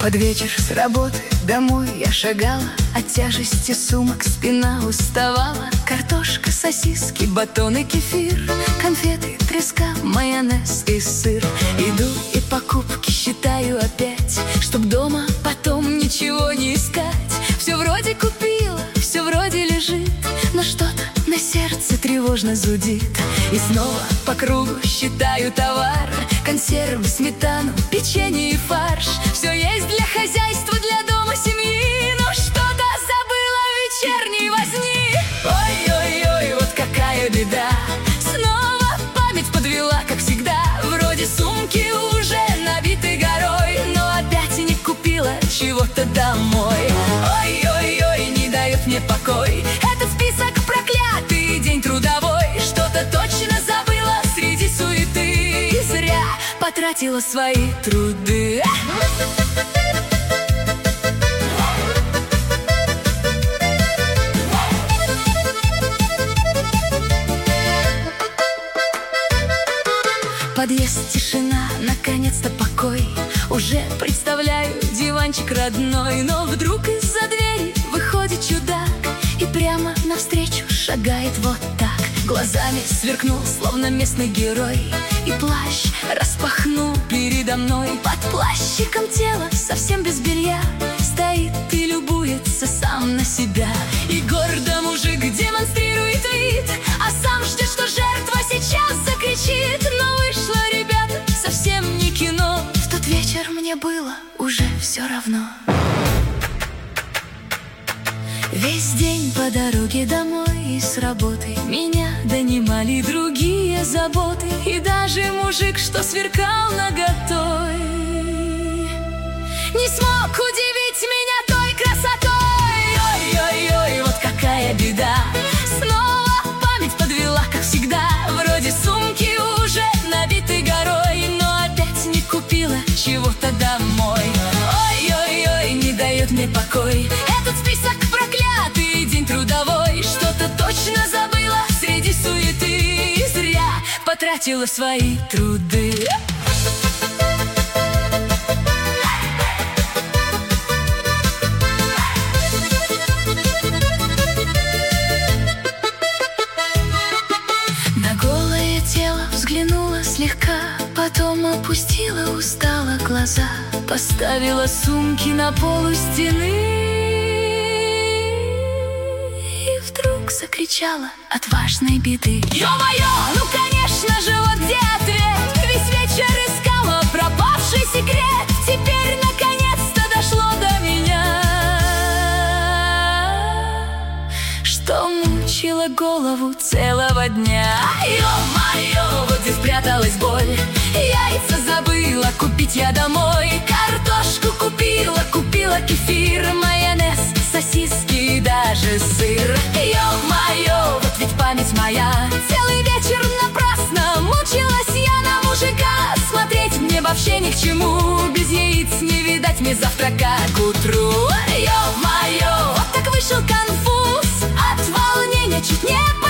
Под вечер с работы домой я шагала, от тяжести сумок спина уставала. Картошка, сосиски, батоны, кефир, конфеты, треска, майонез и сыр. Иду и покупки считаю опять, чтоб дома потом ничего не искать. Все вроде купила, все вроде лежит, но что-то на сердце тревожно зудит. И снова по кругу считаю товар: консервы, сметану, печенье и фарш. Все есть для хозяйства, для дома, семьи, но что-то забыла в вечерней возни. Ой-ой-ой, вот какая беда, снова память подвела, как всегда. Вроде сумки уже набиты горой, но опять не купила чего-то домой. Ой-ой-ой, не дает мне покой этот список проклятый, день трудовой. Что-то точно забыла среди суеты и зря потратила свои труды. Подъезд, тишина, наконец-то покой. Уже представляю диванчик родной, но вдруг из-за двери выходит чудак и прямо навстречу шагает вот так. Глазами сверкнул, словно местный герой, и плащ распахнул передо мной. Под плащиком тело совсем без белья стоит и любуется сам на себя. И гордо мужик демонстрирует вид, а сам ждет, что жертва сейчас закричит. Но вышло, ребята, совсем не кино. В тот вечер мне было уже все равно. Весь день по дороге домой и с работы меня донимали другие заботы. И даже мужик, что сверкал наготой, не смог удивить меня той красотой. Ой-ой-ой, вот какая беда, снова память подвела, как всегда. Вроде сумки уже набиты горой, но опять не купила чего-то домой. Ой-ой-ой, не дает мне покой этот список проклятый, день трудовой. Что-то точно забыла среди суеты и зря потратила свои труды. На голое тело взглянула слегка, потом опустила устало глаза, поставила сумки на полу стены и вдруг закричала от важной беды: ё-моё, ну конечно же, вот где ответ? Весь вечер искала пропавший секрет. Теперь наконец-то дошло до меня, что мучила голову целого дня. Ё-моё, вот где спряталась боль. Яйца забыла купить я домой, картошку купила кефир, майонез, сосиски и даже сыр. Ё-моё, вот ведь память моя, целый вечер напрасно мучилась я на мужика. Смотреть мне вообще ни к чему, без яиц не видать мне завтрака к утру. Ё-моё, вот так вышел конфуз, от волнения чуть не